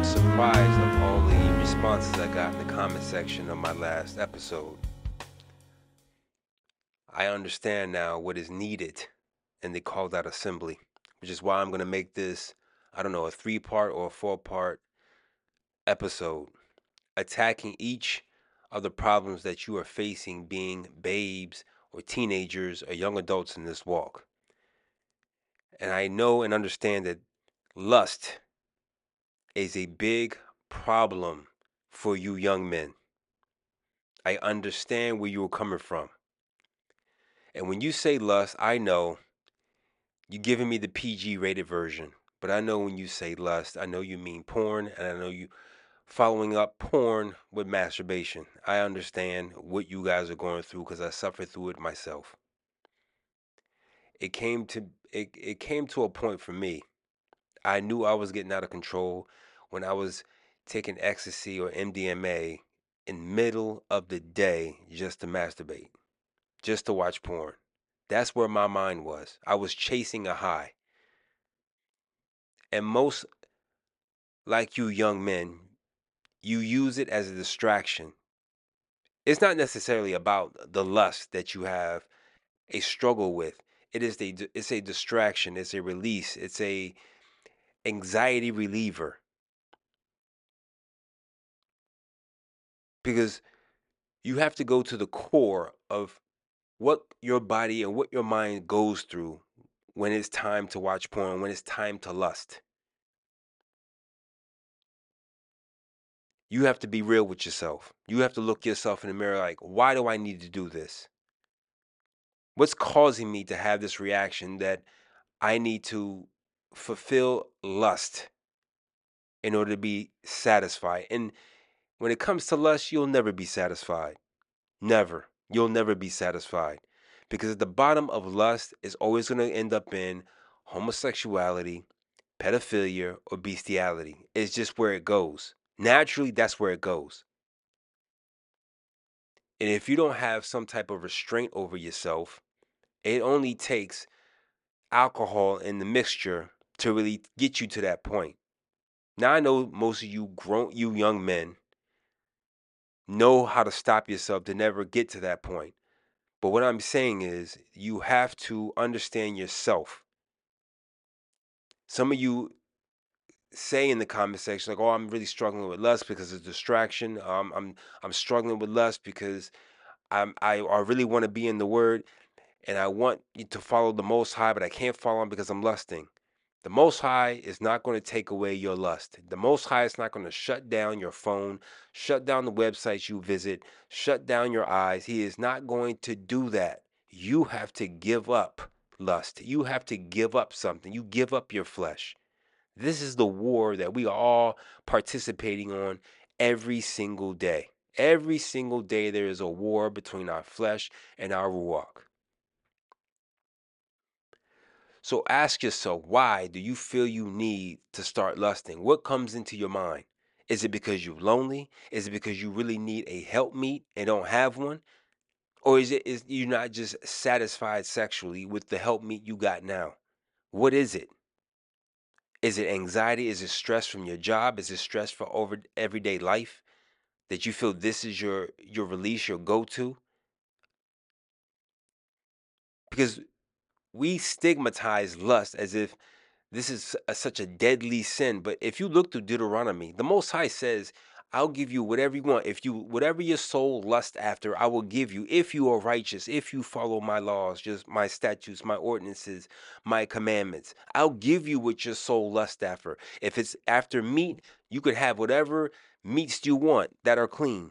surprised of all the responses I got in the comment section of my last episode. I understand now what is needed in the called out assembly, which is why I'm going to make this, I don't know, a 3-part or a 4-part episode attacking each of the problems that you are facing being babes or teenagers or young adults in this walk. And I know and understand that lust is a big problem for you young men. I understand where you are coming from. And when you say lust, I know you're giving me the PG rated version. But I know when you say lust, I know you mean porn, and I know you following up porn with masturbation. I understand what you guys are going through because I suffered through it myself. It came to a point for me. I knew I was getting out of control when I was taking ecstasy or MDMA in middle of the day just to masturbate, just to watch porn. That's where my mind was. I was chasing a high. And most, like you young men, you use it as a distraction. It's not necessarily about the lust that you have a struggle with. It's a distraction, it's a release, it's a anxiety reliever. Because you have to go to the core of what your body and what your mind goes through when it's time to watch porn, when it's time to lust. You have to be real with yourself. You have to look yourself in the mirror like, why do I need to do this? What's causing me to have this reaction that I need to fulfill lust in order to be satisfied? And when it comes to lust, you'll never be satisfied. Never. You'll never be satisfied. Because at the bottom of lust is always going to end up in homosexuality, pedophilia, or bestiality. It's just where it goes. Naturally, that's where it goes. And if you don't have some type of restraint over yourself, it only takes alcohol in the mixture to really get you to that point. Now I know most of you young men know how to stop yourself to never get to that point. But what I'm saying is you have to understand yourself. Some of you say in the comment section like, "Oh, I'm really struggling with lust because of distraction. I'm struggling with lust because I really want to be in the Word and I want you to follow the Most High, but I can't follow Him because I'm lusting." The Most High is not going to take away your lust. The Most High is not going to shut down your phone, shut down the websites you visit, shut down your eyes. He is not going to do that. You have to give up lust. You have to give up something. You give up your flesh. This is the war that we are all participating on every single day. Every single day there is a war between our flesh and our ruach. So ask yourself, why do you feel you need to start lusting? What comes into your mind? Is it because you're lonely? Is it because you really need a helpmeet and don't have one? Or is you not just satisfied sexually with the helpmeet you got now? What is it? Is it anxiety? Is it stress from your job? Is it stress for over everyday life that you feel this is your release, your go-to? Because we stigmatize lust as if this is such a deadly sin. But if you look through Deuteronomy, the Most High says, I'll give you whatever you want. Whatever your soul lusts after, I will give you. If you are righteous, if you follow my laws, just my statutes, my ordinances, my commandments, I'll give you what your soul lusts after. If it's after meat, you could have whatever meats you want that are clean.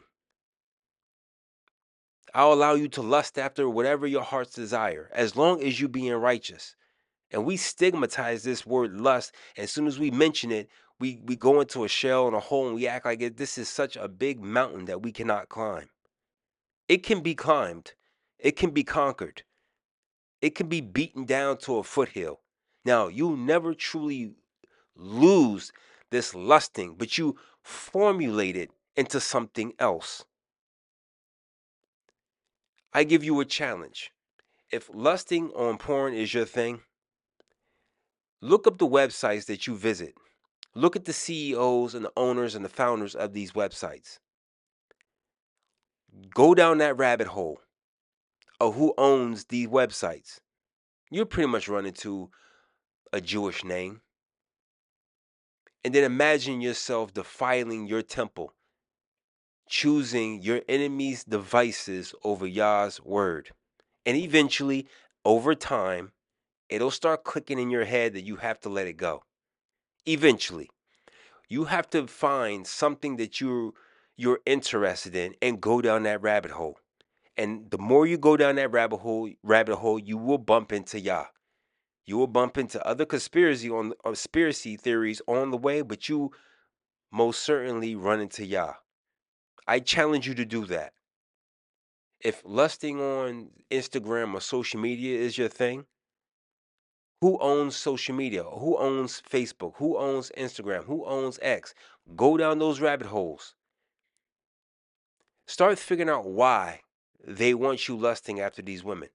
I'll allow you to lust after whatever your heart's desire, as long as you being righteous. And we stigmatize this word lust. And as soon as we mention it, we go into a shell and a hole and we act like this is such a big mountain that we cannot climb. It can be climbed. It can be conquered. It can be beaten down to a foothill. Now, you'll never truly lose this lusting, but you formulate it into something else. I give you a challenge. If lusting on porn is your thing, look up the websites that you visit. Look at the CEOs and the owners and the founders of these websites. Go down that rabbit hole of who owns these websites. You'll pretty much run into a Jewish name. And then imagine yourself defiling your temple, choosing your enemy's devices over Yah's word. And eventually, over time, it'll start clicking in your head that you have to let it go. Eventually, you have to find something that you're interested in and go down that rabbit hole. And the more you go down that rabbit hole, you will bump into Yah. You will bump into other conspiracy theories on the way, but you most certainly run into Yah. I challenge you to do that. If lusting on Instagram or social media is your thing, who owns social media? Who owns Facebook? Who owns Instagram? Who owns X? Go down those rabbit holes. Start figuring out why they want you lusting after these women.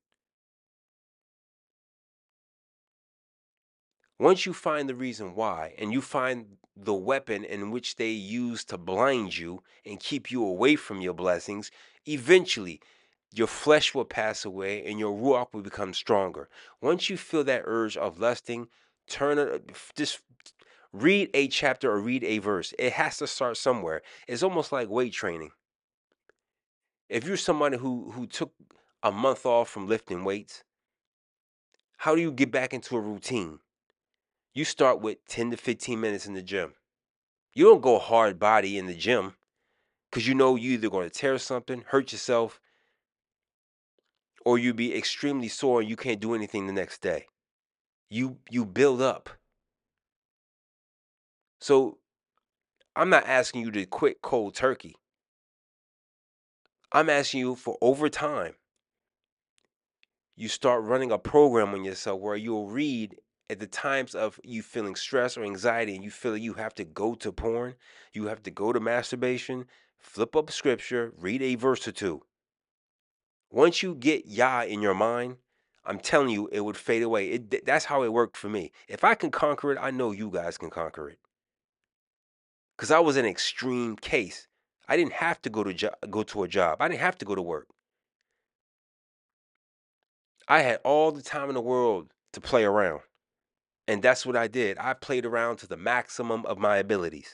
Once you find the reason why, and you find the weapon in which they use to blind you and keep you away from your blessings, eventually your flesh will pass away and your ruach will become stronger. Once you feel that urge of lusting, just read a chapter or read a verse. It has to start somewhere. It's almost like weight training. If you're somebody who took a month off from lifting weights, how do you get back into a routine? You start with 10 to 15 minutes in the gym. You don't go hard body in the gym because you know you're either going to tear something, hurt yourself, or you be extremely sore and you can't do anything the next day. You build up. So I'm not asking you to quit cold turkey. I'm asking you for over time. You start running a program on yourself where you'll read at the times of you feeling stress or anxiety and you feel that you have to go to porn, you have to go to masturbation, flip up scripture, read a verse or two. Once you get Yah in your mind, I'm telling you, it would fade away. That's how it worked for me. If I can conquer it, I know you guys can conquer it. Because I was an extreme case. I didn't have to go to a job. I didn't have to go to work. I had all the time in the world to play around. And that's what I did. I played around to the maximum of my abilities.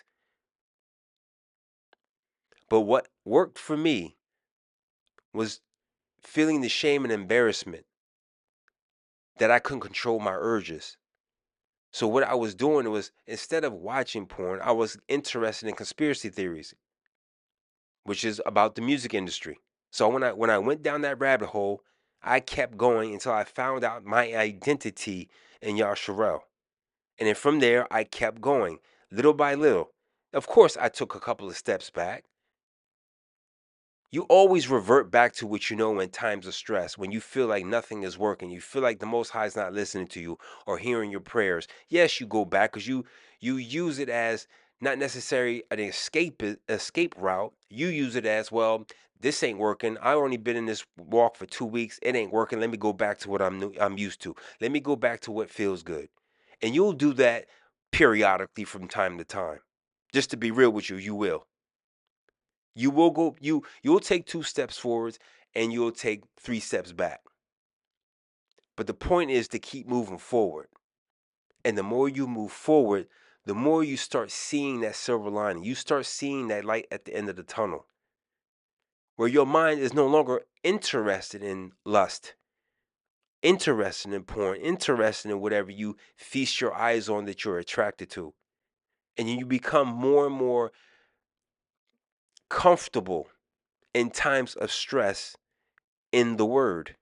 But what worked for me was feeling the shame and embarrassment that I couldn't control my urges. So what I was doing was, instead of watching porn, I was interested in conspiracy theories, which is about the music industry. So when I went down that rabbit hole, I kept going until I found out my identity in Yasharel. And then from there, I kept going little by little. Of course, I took a couple of steps back. You always revert back to what you know in times of stress, when you feel like nothing is working, you feel like the Most High is not listening to you or hearing your prayers. Yes, you go back because you use it as not necessarily an escape route. You use it as, well, this ain't working. I only been in this walk for 2 weeks. It ain't working. Let me go back to what I'm used to. Let me go back to what feels good. And you'll do that periodically from time to time. Just to be real with you, you will. You will go you'll take 2 steps forwards and you'll take 3 steps back. But the point is to keep moving forward. And the more you move forward, the more you start seeing that silver lining. You start seeing that light at the end of the tunnel, where your mind is no longer interested in lust, interested in porn, interested in whatever you feast your eyes on that you're attracted to. And you become more and more comfortable in times of stress in the word.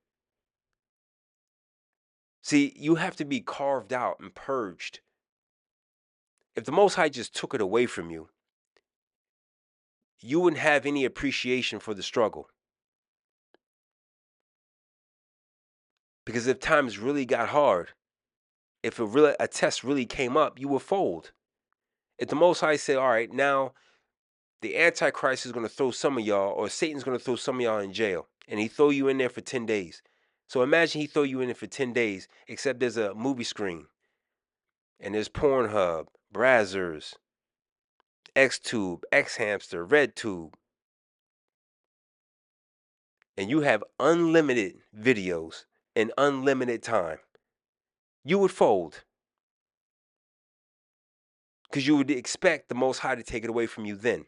See, you have to be carved out and purged. If the Most High just took it away from you, you wouldn't have any appreciation for the struggle. Because if times really got hard, if a test really came up, you would fold. If the Most High said, all right, now the Antichrist is going to throw some of y'all, or Satan's going to throw some of y'all in jail, and he throw you in there for 10 days. So imagine he throw you in there for 10 days, except there's a movie screen, and there's Pornhub, Brazzers, Xtube, Xhamster, RedTube, and you have unlimited videos and unlimited time, you would fold. Because you would expect the Most High to take it away from you then.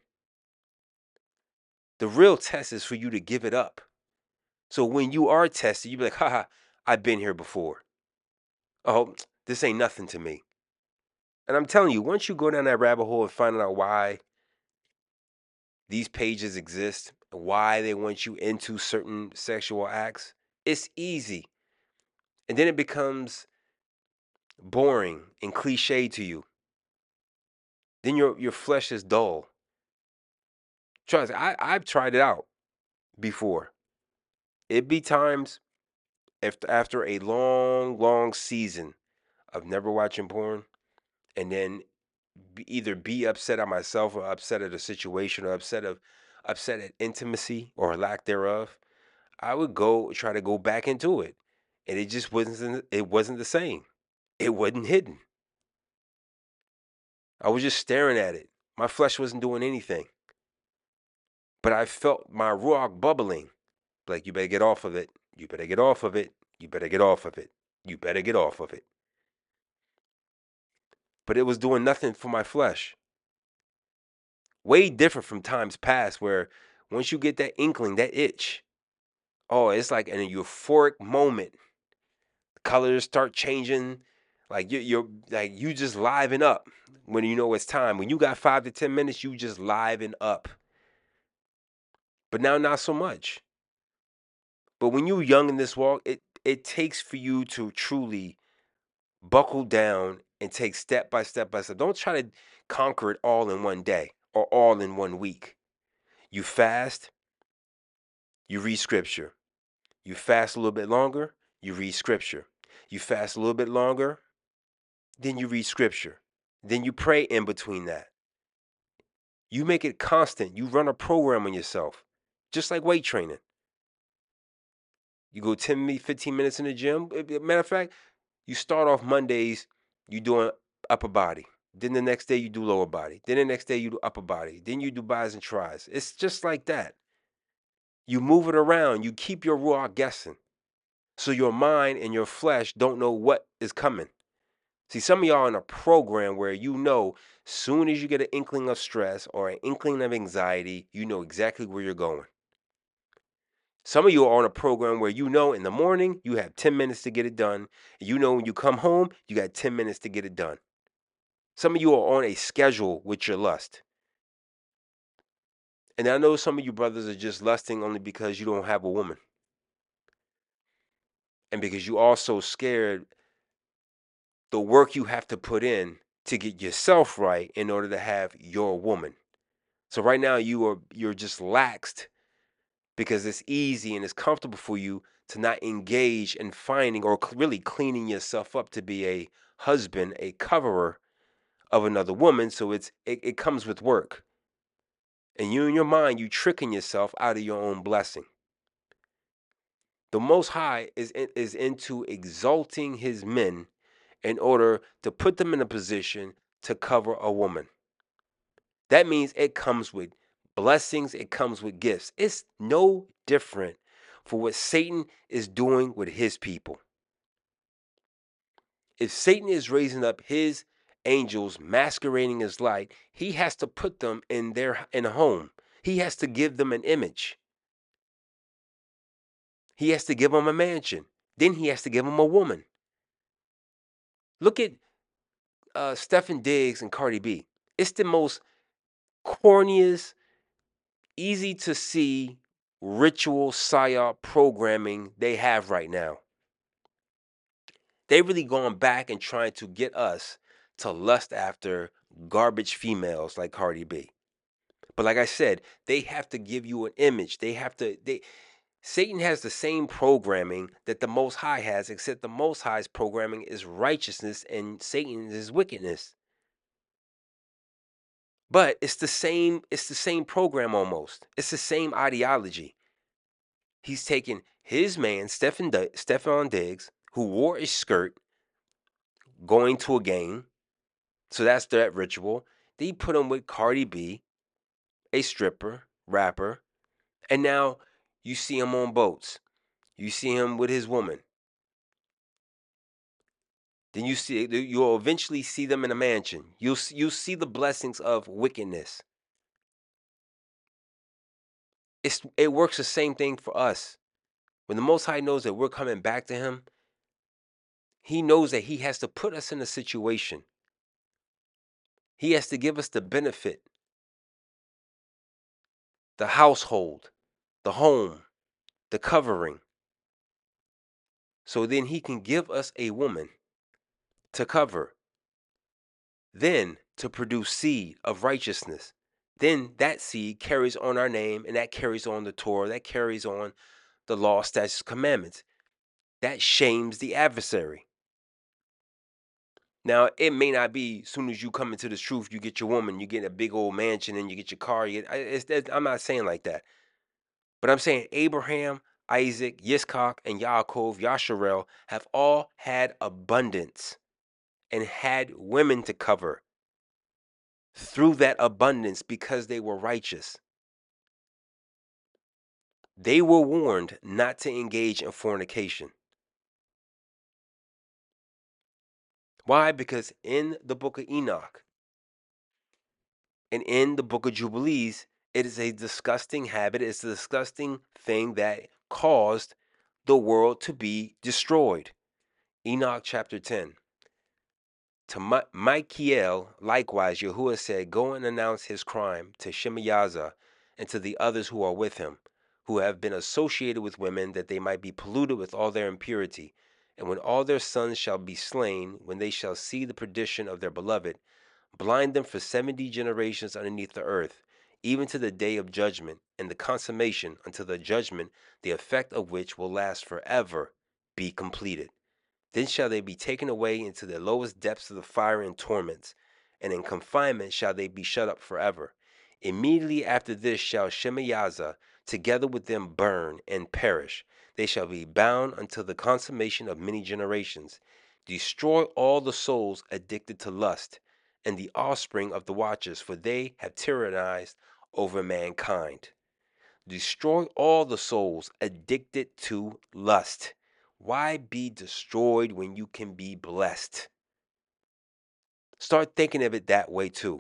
The real test is for you to give it up. So when you are tested, you be like, haha, I've been here before. Oh, this ain't nothing to me. And I'm telling you, once you go down that rabbit hole and find out why these pages exist, why they want you into certain sexual acts, it's easy. And then it becomes boring and cliche to you. Then your flesh is dull. Trust me, I've tried it out before. It be times after a long season of never watching porn, and then either be upset at myself or upset at a situation or upset at intimacy or lack thereof, I would try to go back into it, and it wasn't the same. It wasn't hidden. I was just staring at it. My flesh wasn't doing anything, but I felt my ruach bubbling. Like, you better get off of it. You better get off of it. You better get off of it. You better get off of it. But it was doing nothing for my flesh. Way different from times past where once you get that inkling, that itch, oh, it's like in a euphoric moment. The colors start changing. Like you're like you just liven up when you know it's time. When you got 5 to 10 minutes, you just liven up. But now not so much. But when you're young in this walk, it takes for you to truly buckle down and take step by step by step. Don't try to conquer it all in one day or all in one week. You fast, you read scripture. You fast a little bit longer, you read scripture. You fast a little bit longer, then you read scripture. Then you pray in between that. You make it constant. You run a program on yourself, just like weight training. You go 10, 15 minutes in the gym. Matter of fact, you start off Mondays, you doing upper body. Then the next day you do lower body. Then the next day you do upper body. Then you do bis and tris. It's just like that. You move it around. You keep your ruach guessing. So your mind and your flesh don't know what is coming. See, some of y'all in a program where soon as you get an inkling of stress or an inkling of anxiety, you know exactly where you're going. Some of you are on a program where in the morning you have 10 minutes to get it done. When you come home, you got 10 minutes to get it done. Some of you are on a schedule with your lust. And I know some of you brothers are just lusting only because you don't have a woman. And because you also scared the work you have to put in to get yourself right in order to have your woman. So right now you're just laxed because it's easy and it's comfortable for you to not engage in finding or really cleaning yourself up to be a husband, a coverer of another woman. So it comes with work. And you in your mind, you tricking yourself out of your own blessing. The Most High is into exalting his men in order to put them in a position to cover a woman. That means it comes with blessings, it comes with gifts. It's no different for what Satan is doing with his people. If Satan is raising up his angels masquerading as light, he has to put them in a home. He has to give them an image. He has to give them a mansion. Then he has to give them a woman. Look at Stephen Diggs and Cardi B. It's the most corniest, easy to see ritual psyop programming they have right now. They really going back and trying to get us to lust after garbage females like Cardi B. But like I said, they have to give you an image. Satan has the same programming that the Most High has, except the Most High's programming is righteousness and Satan is wickedness. But it's the same program almost. It's the same ideology. He's taken his man, Stefan Diggs, who wore a skirt going to a game. So that's that ritual. Then you put him with Cardi B, a stripper, rapper, and now you see him on boats. You see him with his woman. Then you'll eventually see them in a mansion. You'll see the blessings of wickedness. It works the same thing for us. When the Most High knows that we're coming back to him, he knows that he has to put us in a situation. He has to give us the benefit, the household, the home, the covering. So then he can give us a woman to cover, then to produce seed of righteousness. Then that seed carries on our name, and that carries on the Torah, that carries on the law, statutes, commandments. That shames the adversary. Now, it may not be as soon as you come into the truth, you get your woman, you get a big old mansion, and you get your car. I'm not saying like that. But I'm saying Abraham, Isaac, Yitzchak, and Yaakov, Yasharel have all had abundance and had women to cover through that abundance because they were righteous. They were warned not to engage in fornication. Why? Because in the book of Enoch and in the book of Jubilees, it is a disgusting habit. It's a disgusting thing that caused the world to be destroyed. Enoch chapter 10. To Michael, likewise, Yahuwah said, go and announce his crime to Shemaiah and to the others who are with him, who have been associated with women, that they might be polluted with all their impurity. And when all their sons shall be slain, when they shall see the perdition of their beloved, blind them for 70 generations underneath the earth, even to the day of judgment, and the consummation until the judgment, the effect of which will last forever, be completed. Then shall they be taken away into the lowest depths of the fire and torments, and in confinement shall they be shut up forever. Immediately after this shall Shemaiah together with them burn and perish. They shall be bound until the consummation of many generations. Destroy all the souls addicted to lust, and the offspring of the watchers, for they have tyrannized over mankind. Destroy all the souls addicted to lust. Why be destroyed when you can be blessed? Start thinking of it that way too.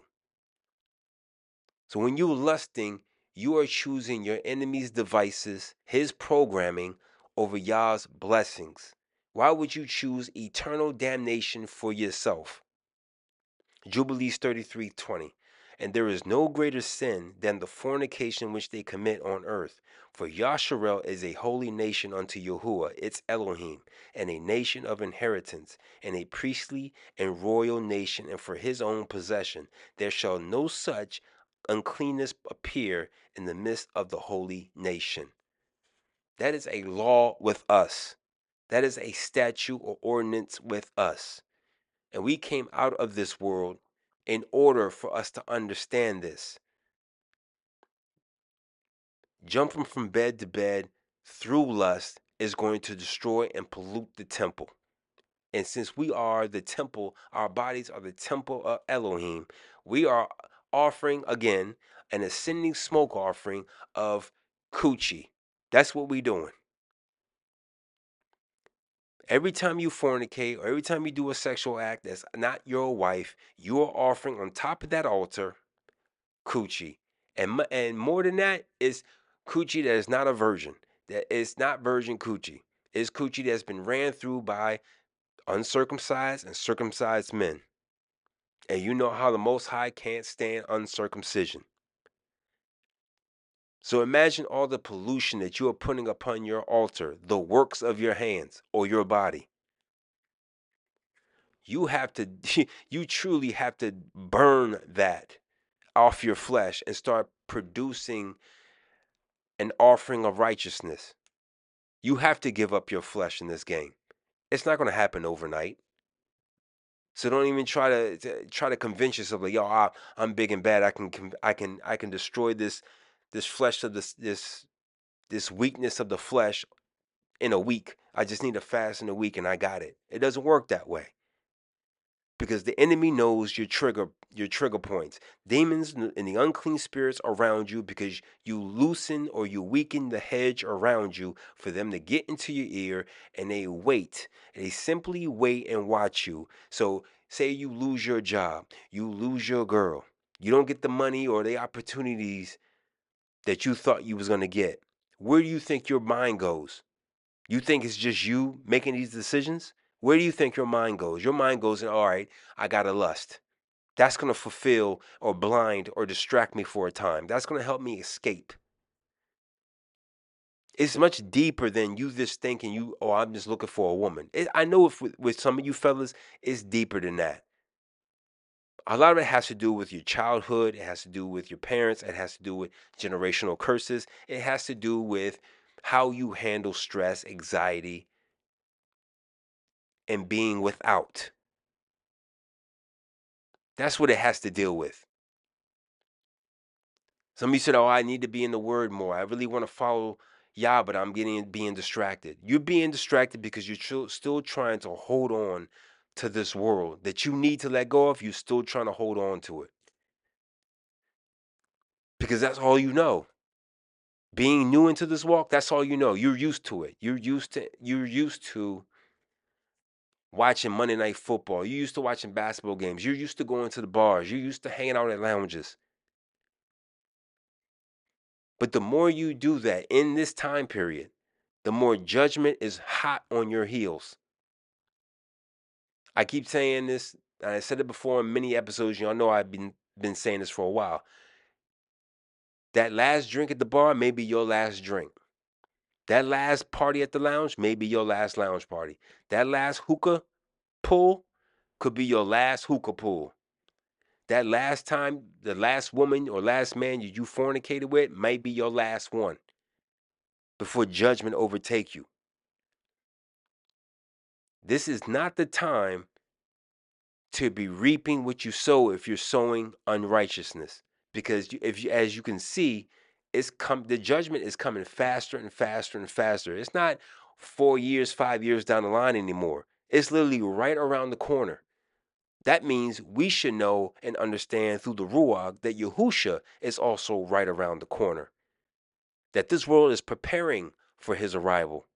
So when you're lusting, you are choosing your enemy's devices, his programming, over Yah's blessings. Why would you choose eternal damnation for yourself? Jubilees 33:20. And there is no greater sin than the fornication which they commit on earth. For Yasharel is a holy nation unto Yahuwah, its Elohim, and a nation of inheritance, and a priestly and royal nation, and for his own possession. There shall no such uncleanness appear in the midst of the holy nation. That is a law with us. That is a statute or ordinance with us. And we came out of this world in order for us to understand this. Jumping from bed to bed through lust is going to destroy and pollute the temple. And since we are the temple, our bodies are the temple of Elohim, we are offering again an ascending smoke offering of coochie. That's what we're doing. Every time you fornicate or every time you do a sexual act that's not your wife, you are offering on top of that altar coochie. And more than that is coochie that is not a virgin. That is not virgin coochie. It's coochie that's been ran through by uncircumcised and circumcised men. And you know how the Most High can't stand uncircumcision. So imagine all the pollution that you are putting upon your altar, the works of your hands or your body. You have to, you truly have to burn that off your flesh and start producing an offering of righteousness. You have to give up your flesh in this game. It's not going to happen overnight. So don't even try to convince yourself like, yo, I'm big and bad. I can destroy this flesh of this weakness of the flesh in a week. I just need to fast in a week and I got it. It doesn't work that way. because the enemy knows your trigger points. Demons and the unclean spirits around you, because you loosen or you weaken the hedge around you for them to get into your ear, and they wait. They simply wait and watch you. So say you lose your job, you lose your girl, you don't get the money or the opportunities that you thought you was going to get. Where do you think your mind goes? You think it's just you making these decisions? Where do you think your mind goes? Your mind goes, all right, I got to lust. That's going to fulfill or blind or distract me for a time. That's going to help me escape. It's much deeper than you just thinking I'm just looking for a woman. I know if with some of you fellas, it's deeper than that. A lot of it has to do with your childhood. It has to do with your parents. It has to do with generational curses. It has to do with how you handle stress, anxiety, and being without. That's what it has to deal with. Some of you said, "Oh, I need to be in the word more. I really want to follow Yah, but I'm being distracted." You're being distracted because you're still trying to hold on to this world that you need to let go of. You're still trying to hold on to it because that's all you know. Being new into this walk, that's all you know. You're used to it. You're used to watching Monday Night Football. You're used to watching basketball games. You're used to going to the bars. You're used to hanging out at lounges. But the more you do that in this time period, the more judgment is hot on your heels. I keep saying this, and I said it before in many episodes. Y'all know I've been saying this for a while. That last drink at the bar may be your last drink. That last party at the lounge may be your last lounge party. That last hookah pull could be your last hookah pull. That last time, the last woman or last man you fornicated with might be your last one before judgment overtake you. This is not the time to be reaping what you sow if you're sowing unrighteousness, because as you can see, the judgment is coming faster and faster and faster. It's not 4 years, 5 years down the line anymore. It's literally right around the corner. That means we should know and understand through the Ruach that Yahusha is also right around the corner, that this world is preparing for his arrival.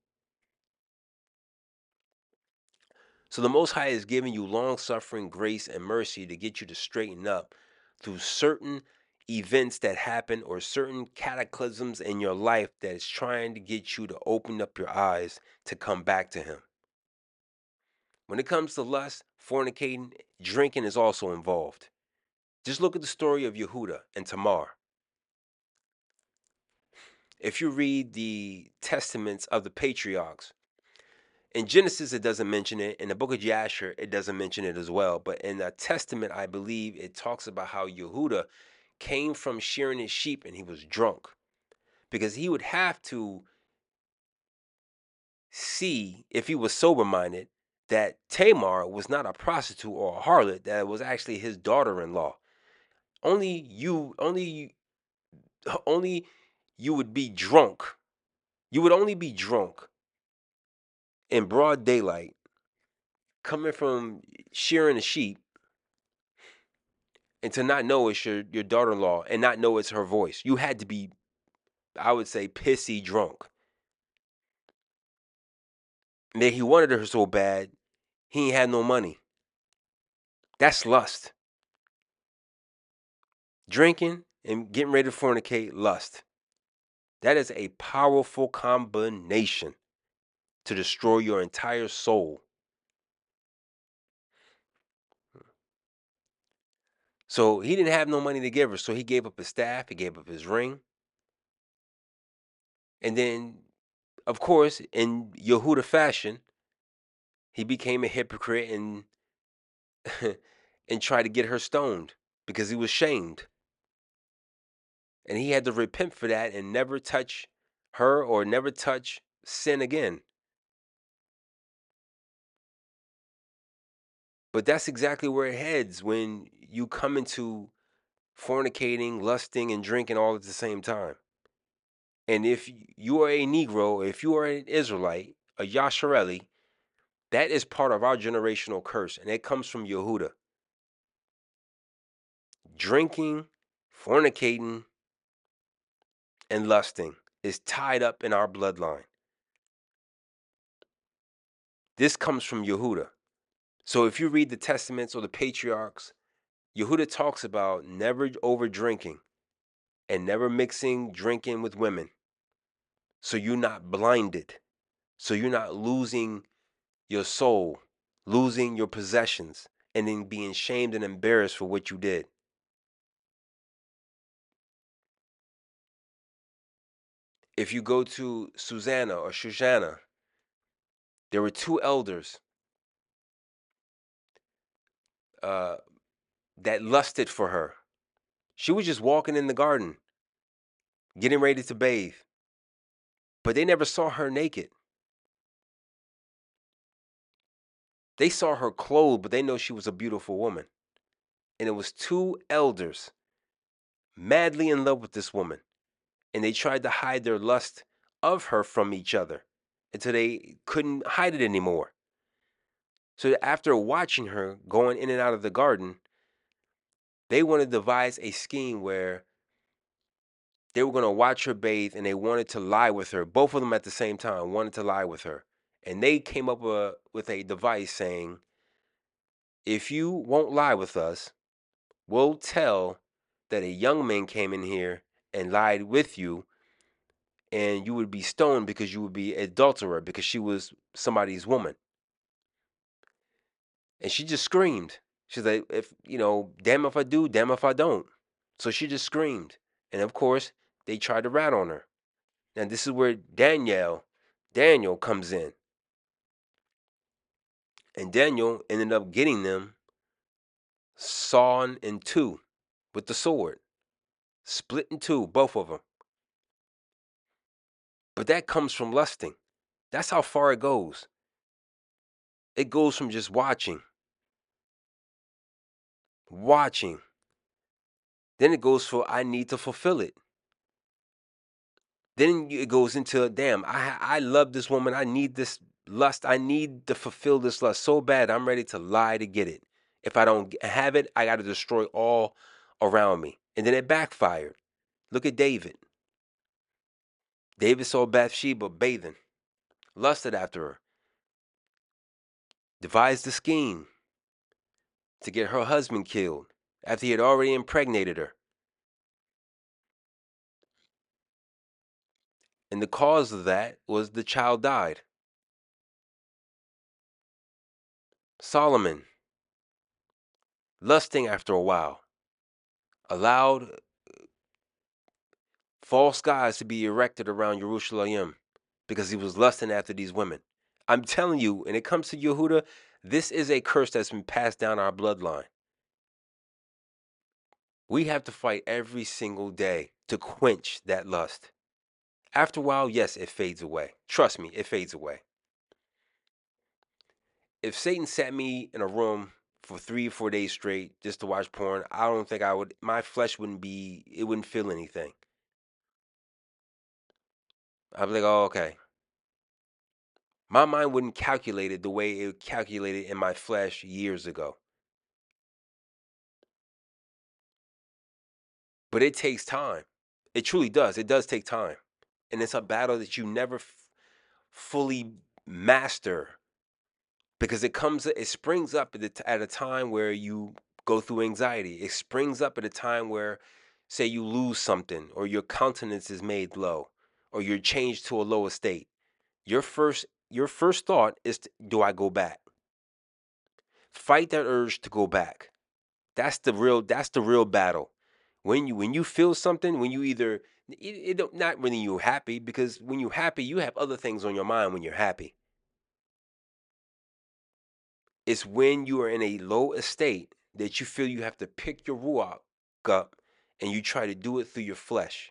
So the Most High is giving you long-suffering grace and mercy to get you to straighten up through certain events that happen or certain cataclysms in your life that is trying to get you to open up your eyes to come back to him. When it comes to lust, fornicating, drinking is also involved. Just look at the story of Yehuda and Tamar. If you read the testaments of the patriarchs, in Genesis, it doesn't mention it. In the book of Jasher, it doesn't mention it as well. But in the Testament, I believe it talks about how Yehuda came from shearing his sheep and he was drunk. Because he would have to see, if he was sober-minded, that Tamar was not a prostitute or a harlot, that it was actually his daughter-in-law. Only you would be drunk. You would only be drunk in broad daylight, coming from shearing a sheep, and to not know it's your daughter-in-law and not know it's her voice. You had to be, I would say, pissy drunk. And then he wanted her so bad, he ain't had no money. That's lust. Drinking and getting ready to fornicate, lust. That is a powerful combination to destroy your entire soul. So he didn't have no money to give her, so he gave up his staff, he gave up his ring. And then, of course, in Yehuda fashion, he became a hypocrite and and tried to get her stoned because he was shamed. And he had to repent for that and never touch her or never touch sin again. But that's exactly where it heads when you come into fornicating, lusting, and drinking all at the same time. And if you are a Negro, if you are an Israelite, a Yashareli, That is part of our generational curse, and it comes from Yehuda. Drinking, fornicating, and lusting is tied up in our bloodline. This comes from Yehuda. So if you read the Testaments or the Patriarchs, Yehuda talks about never over drinking and never mixing drinking with women. So you're not blinded. So you're not losing your soul, losing your possessions, and then being shamed and embarrassed for what you did. If you go to Susanna or Shoshana, there were two elders that lusted for her. She was just walking in the garden, getting ready to bathe, but they never saw her naked. They saw her clothed, but they know she was a beautiful woman. And it was two elders madly in love with this woman, and they tried to hide their lust of her from each other until they couldn't hide it anymore. So after watching her going in and out of the garden, they wanted to devise a scheme where they were going to watch her bathe, and they wanted to lie with her. Both of them at the same time wanted to lie with her. And they came up with a device saying, if you won't lie with us, we'll tell that a young man came in here and lied with you, and you would be stoned because you would be an adulterer because she was somebody's woman. And she just screamed. She's like, if damn if I do, damn if I don't. So she just screamed. And of course, they tried to rat on her. And this is where Daniel comes in. And Daniel ended up getting them sawn in two with the sword. Split in two, both of them. But that comes from lusting. That's how far it goes. It goes from just watching. Then it goes for I need to fulfill it. Then it goes into, damn, I love this woman. I need this lust. I need to fulfill this lust so bad. I'm ready to lie to get it. If I don't have it, I got to destroy all around me. And then it backfired. Look at David. David saw Bathsheba bathing, lusted after her, devised a scheme to get her husband killed after he had already impregnated her. And the cause of that was the child died. Solomon, lusting after a while, allowed false gods to be erected around Jerusalem because he was lusting after these women. I'm telling you, when it comes to Yehuda, this is a curse that's been passed down our bloodline. We have to fight every single day to quench that lust. After a while, yes, it fades away. Trust me, it fades away. If Satan sat me in a room for 3 or 4 days straight just to watch porn, I don't think I would, my flesh wouldn't feel anything. I'd be like, oh, okay. My mind wouldn't calculate it the way it calculated in my flesh years ago. But it takes time. It truly does. It does take time. And it's a battle that you never fully master because it springs up at a time where you go through anxiety. It springs up at a time where, say, you lose something or your countenance is made low or you're changed to a lower state. Your first thought is, do I go back? Fight that urge to go back. That's the real battle. When you feel something, when you either not when you're happy, because when you're happy, you have other things on your mind when you're happy. It's when you are in a low estate that you feel you have to pick your ruach up and you try to do it through your flesh.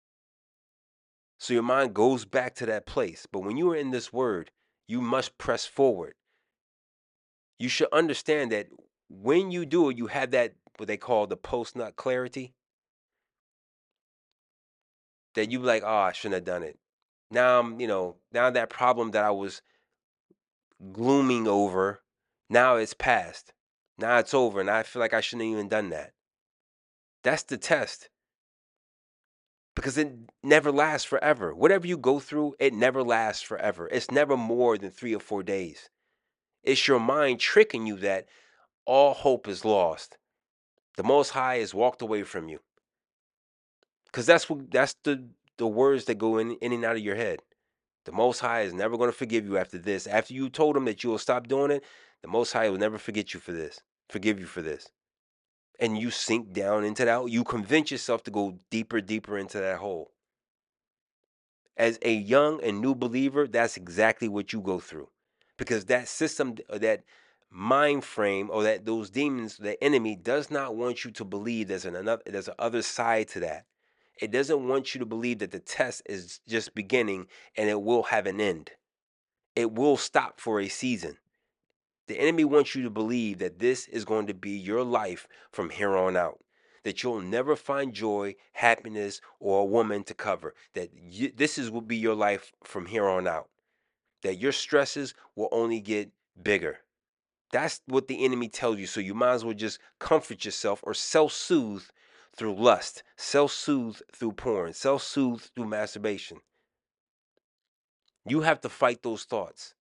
So your mind goes back to that place. But when you are in this word, you must press forward. You should understand that when you do it, you have that, what they call the post-nut clarity. That you be like, oh, I shouldn't have done it. Now I'm, now that problem that I was glooming over. Now it's past. Now it's over, and I feel like I shouldn't have even done that. That's the test. Because it never lasts forever. Whatever you go through, it never lasts forever. It's never more than 3 or 4 days. It's your mind tricking you that all hope is lost. The Most High has walked away from you. Because that's the words that go in and out of your head. The Most High is never going to forgive you after this. After you told him that you will stop doing it, the Most High will never forgive you for this. And you sink down into that. You convince yourself to go deeper into that hole. As a young and new believer, that's exactly what you go through. Because that system, that mind frame, or that those demons, the enemy does not want you to believe there's an other side to that. It doesn't want you to believe that the test is just beginning and it will have an end. It will stop for a season. The enemy wants you to believe that this is going to be your life from here on out. That you'll never find joy, happiness, or a woman to cover. That will be your life from here on out. That your stresses will only get bigger. That's what the enemy tells you. So you might as well just comfort yourself or self-soothe through lust, self-soothe through porn, self-soothe through masturbation. You have to fight those thoughts.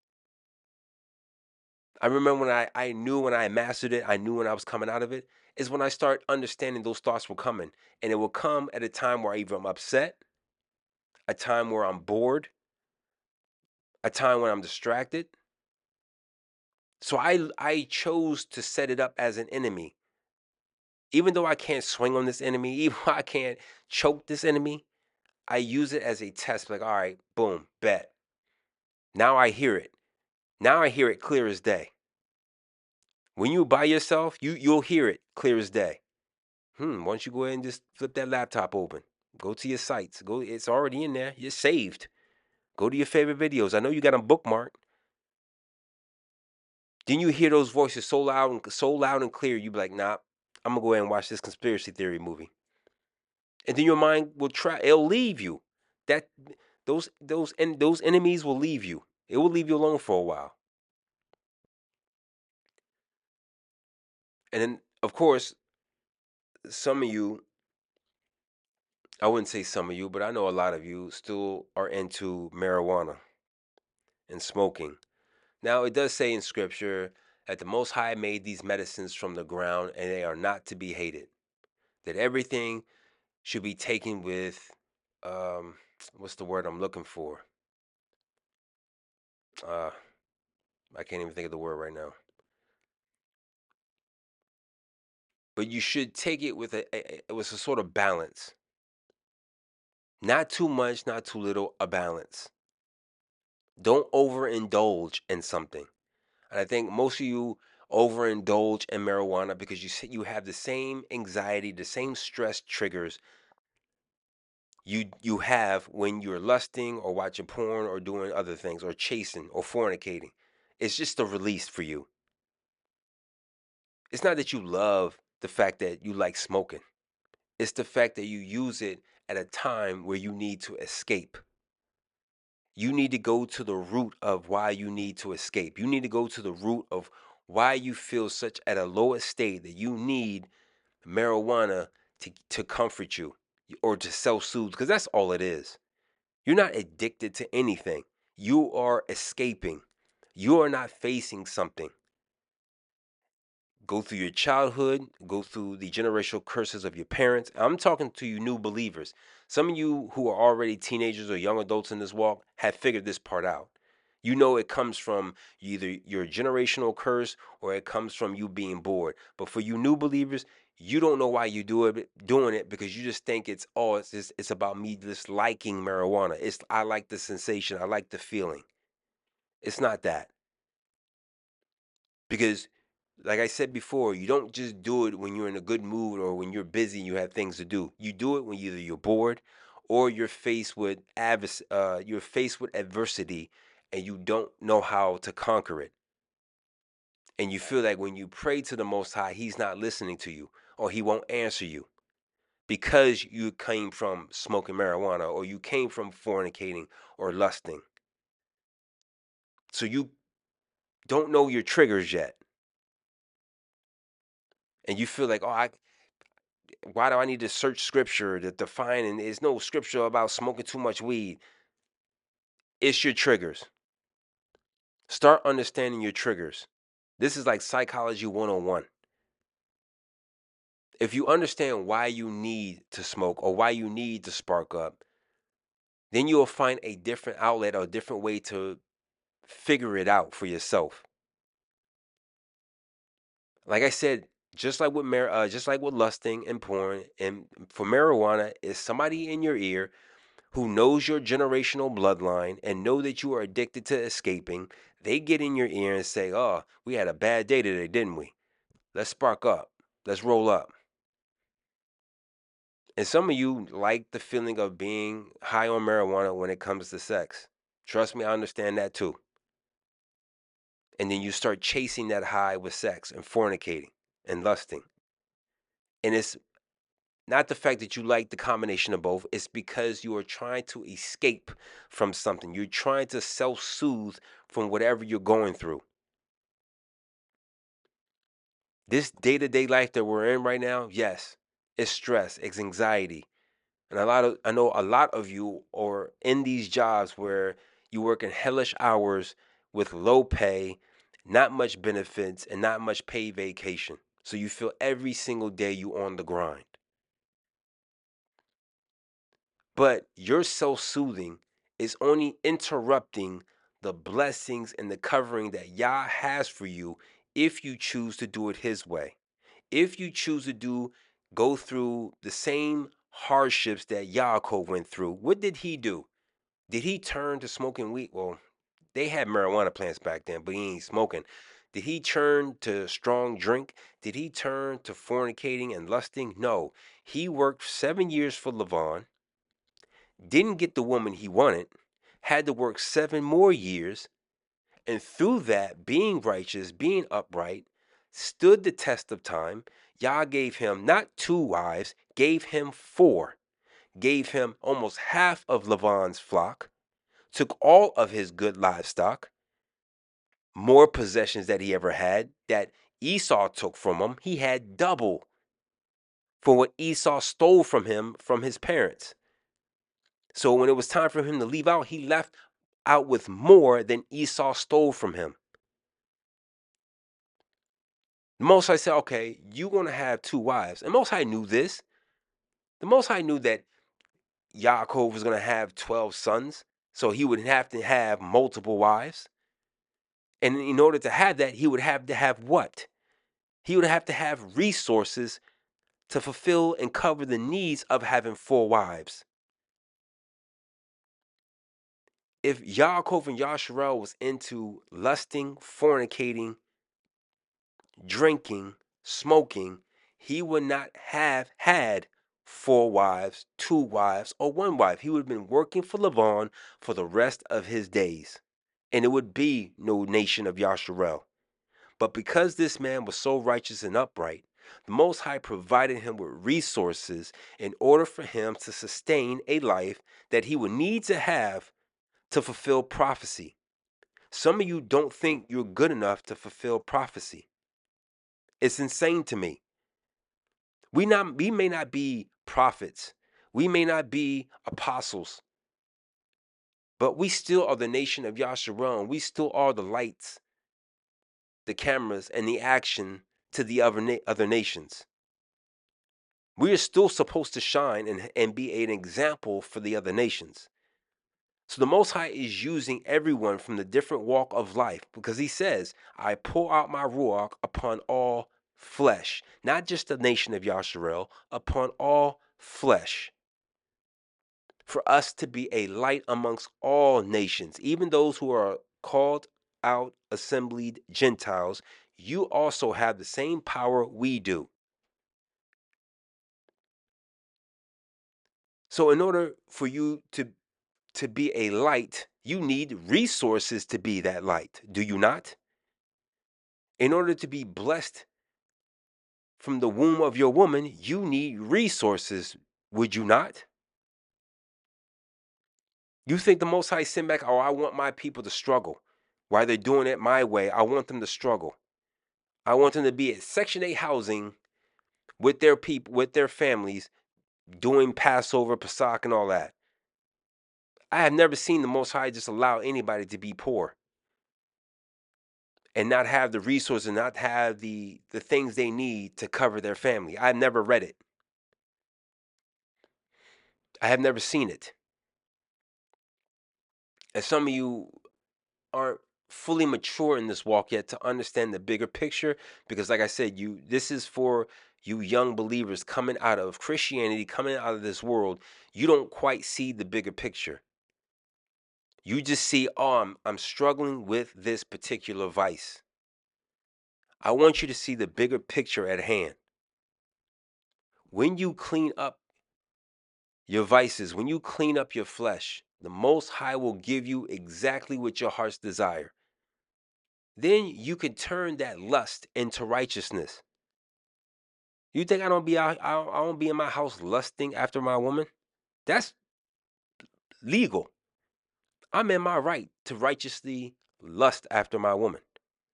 I remember when I knew when I mastered it, I knew when I was coming out of it, is when I start understanding those thoughts were coming. And it will come at a time where either I'm upset, a time where I'm bored, a time when I'm distracted. So I chose to set it up as an enemy. Even though I can't swing on this enemy, even though I can't choke this enemy, I use it as a test. Like, all right, boom, bet. Now I hear it. Now I hear it clear as day. When you by yourself, you'll hear it clear as day. Why don't you go ahead and just flip that laptop open? Go to your sites. It's already in there. You're saved. Go to your favorite videos. I know you got them bookmarked. Then you hear those voices so loud and clear, you be like, nah, I'm gonna go ahead and watch this conspiracy theory movie. And then your mind will it'll leave you. That those enemies will leave you. It will leave you alone for a while. And then of course, some of you, I wouldn't say some of you, but I know a lot of you still are into marijuana and smoking. Now, it does say in scripture that the Most High made these medicines from the ground and they are not to be hated. That everything should be taken with, what's the word I'm looking for? I can't even think of the word right now. But you should take it with a sort of balance. Not too much, not too little, a balance. Don't overindulge in something. And I think most of you overindulge in marijuana because you have the same anxiety, the same stress triggers you have when you're lusting or watching porn or doing other things or chasing or fornicating. It's just a release for you. It's not that you love the fact that you like smoking. It's the fact that you use it at a time where you need to escape. You need to go to the root of why you need to escape. You need to go to the root of why you feel such at a lowest state that you need marijuana to comfort you or to self-soothe, because that's all it is. You're not addicted to anything. You are escaping. You are not facing something. Go through your childhood, go through the generational curses of your parents. I'm talking to you new believers. Some of you who are already teenagers or young adults in this walk have figured this part out. You know it comes from either your generational curse or it comes from you being bored. But for you new believers, you don't know why you doing it because you just think it's about me just liking marijuana. I like the sensation, I like the feeling. It's not that. Because like I said before, you don't just do it when you're in a good mood or when you're busy and you have things to do. You do it when either you're bored or you're faced with adversity and you don't know how to conquer it. And you feel like when you pray to the Most High, He's not listening to you or He won't answer you because you came from smoking marijuana or you came from fornicating or lusting. So you don't know your triggers yet. And you feel like, why do I need to search scripture to define? And there's no scripture about smoking too much weed. It's your triggers. Start understanding your triggers. This is like psychology 101. If you understand why you need to smoke or why you need to spark up, then you'll find a different outlet or a different way to figure it out for yourself. Like I said, just like with lusting and porn, and for marijuana, is somebody in your ear who knows your generational bloodline and know that you are addicted to escaping. They get in your ear and say, "Oh, we had a bad day today, didn't we? Let's spark up. Let's roll up." And some of you like the feeling of being high on marijuana when it comes to sex. Trust me, I understand that too. And then you start chasing that high with sex and fornicating and lusting. And it's not the fact that you like the combination of both, it's because you are trying to escape from something. You're trying to self soothe from whatever you're going through. This day to day life that we're in right now, yes, it's stress, it's anxiety. And I know a lot of you are in these jobs where you work in hellish hours with low pay, not much benefits, and not much paid vacation. So you feel every single day you on the grind. But your self-soothing is only interrupting the blessings and the covering that Yah has for you if you choose to do it his way. If you choose to go through the same hardships that Yaakov went through, what did he do? Did he turn to smoking weed? Well, they had marijuana plants back then, but he ain't smoking. Did he turn to strong drink? Did he turn to fornicating and lusting? No. He worked 7 years for Lavan, didn't get the woman he wanted, had to work 7 more years, and through that, being righteous, being upright, stood the test of time. Yah gave him not 2 wives, gave him 4, gave him almost half of Lavan's flock, took all of his good livestock, more possessions that he ever had that Esau took from him. He had double for what Esau stole from him from his parents. So when it was time for him to leave out, he left out with more than Esau stole from him. The Most High said, okay, you're going to have 2 wives. And Most High knew this. The Most High knew that Yaakov was going to have 12 sons, so he would have to have multiple wives. And in order to have that, he would have to have what? He would have to have resources to fulfill and cover the needs of having 4 wives. If Yaakov and Yasharel was into lusting, fornicating, drinking, smoking, he would not have had 4 wives, 2 wives, or 1 wife. He would have been working for Lavan for the rest of his days. And it would be no nation of Yasharel. But because this man was so righteous and upright, the Most High provided him with resources in order for him to sustain a life that he would need to have to fulfill prophecy. Some of you don't think you're good enough to fulfill prophecy. It's insane to me. We may not be prophets. We may not be apostles. But we still are the nation of Yasharon. We still are the lights, the cameras, and the action to the other nations. We are still supposed to shine and be an example for the other nations. So the Most High is using everyone from the different walk of life because he says, I pour out my Ruach upon all flesh, not just the nation of Yasharel, upon all flesh. For us to be a light amongst all nations, even those who are called out, assembled Gentiles, you also have the same power we do. So in order for you to be a light, you need resources to be that light, do you not? In order to be blessed from the womb of your woman, you need resources, would you not? You think the Most High sent back, oh, I want my people to struggle. While they're doing it my way, I want them to struggle. I want them to be at Section 8 housing with their people, with their families, doing Passover, Pesach, and all that. I have never seen the Most High just allow anybody to be poor and not have the resources and not have the things they need to cover their family. I've never read it. I have never seen it. And some of you aren't fully mature in this walk yet to understand the bigger picture, because like I said, this is for you young believers coming out of Christianity, coming out of this world. You don't quite see the bigger picture. You just see, oh, I'm struggling with this particular vice. I want you to see the bigger picture at hand. When you clean up your vices, when you clean up your flesh, the Most High will give you exactly what your heart's desire. Then you can turn that lust into righteousness. You think I don't be in my house lusting after my woman? That's legal. I'm in my right to righteously lust after my woman.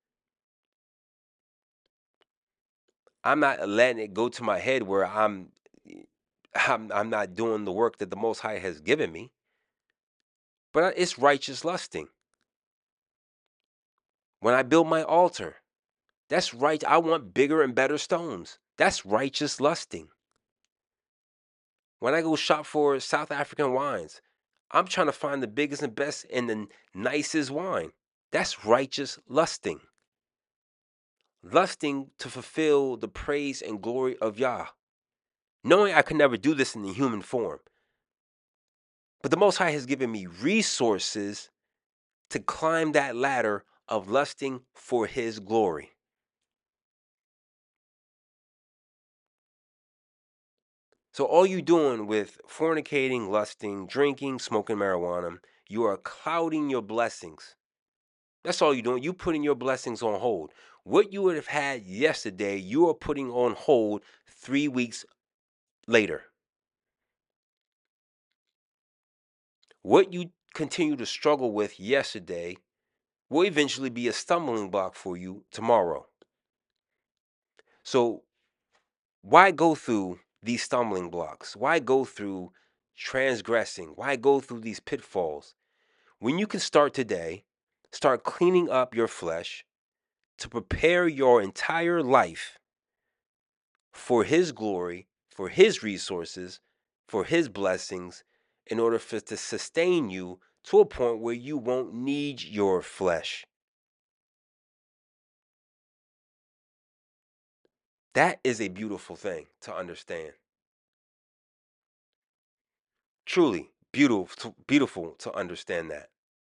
I'm not letting it go to my head where I'm not doing the work that the Most High has given me. But it's righteous lusting. When I build my altar, that's right. I want bigger and better stones. That's righteous lusting. When I go shop for South African wines, I'm trying to find the biggest and best and the nicest wine. That's righteous lusting. Lusting to fulfill the praise and glory of Yah. Knowing I could never do this in the human form. But the Most High has given me resources to climb that ladder of lusting for His glory. So all you doing with fornicating, lusting, drinking, smoking marijuana, you are clouding your blessings. That's all you're doing. You putting your blessings on hold. What you would have had yesterday, you are putting on hold 3 weeks later. What you continue to struggle with yesterday will eventually be a stumbling block for you tomorrow. So why go through these stumbling blocks? Why go through transgressing? Why go through these pitfalls? When you can start today, start cleaning up your flesh to prepare your entire life for His glory, for His resources, for His blessings, in order to sustain you to a point where you won't need your flesh. That is a beautiful thing to understand. Truly beautiful to understand that.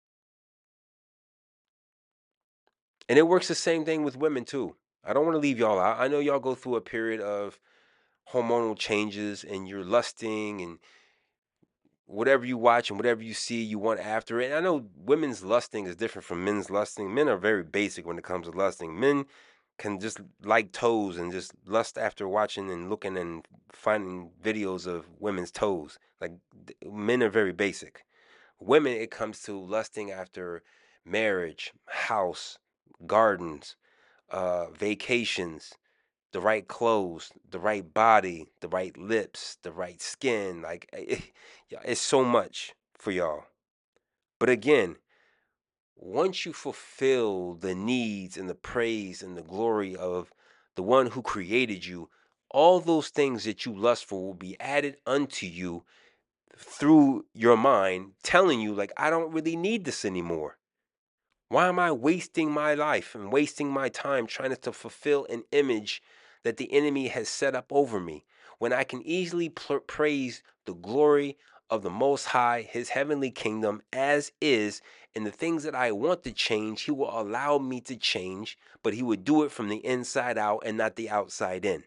And it works the same thing with women too. I don't want to leave y'all out. I know y'all go through a period of hormonal changes and you're lusting and whatever you watch and whatever you see, you want after it. And I know women's lusting is different from men's lusting. Men are very basic when it comes to lusting. Men can just like toes and just lust after watching and looking and finding videos of women's toes. Like men are very basic. Women, it comes to lusting after marriage, house, gardens, vacations, the right clothes, the right body, the right lips, the right skin. Like it's so much for y'all. But again, once you fulfill the needs and the praise and the glory of the one who created you, all those things that you lust for will be added unto you through your mind, telling you, like, I don't really need this anymore. Why am I wasting my life and wasting my time trying to fulfill an image that the enemy has set up over me when I can easily praise the glory of the Most High, His heavenly kingdom as is, and the things that I want to change, He will allow me to change, but He would do it from the inside out and not the outside in.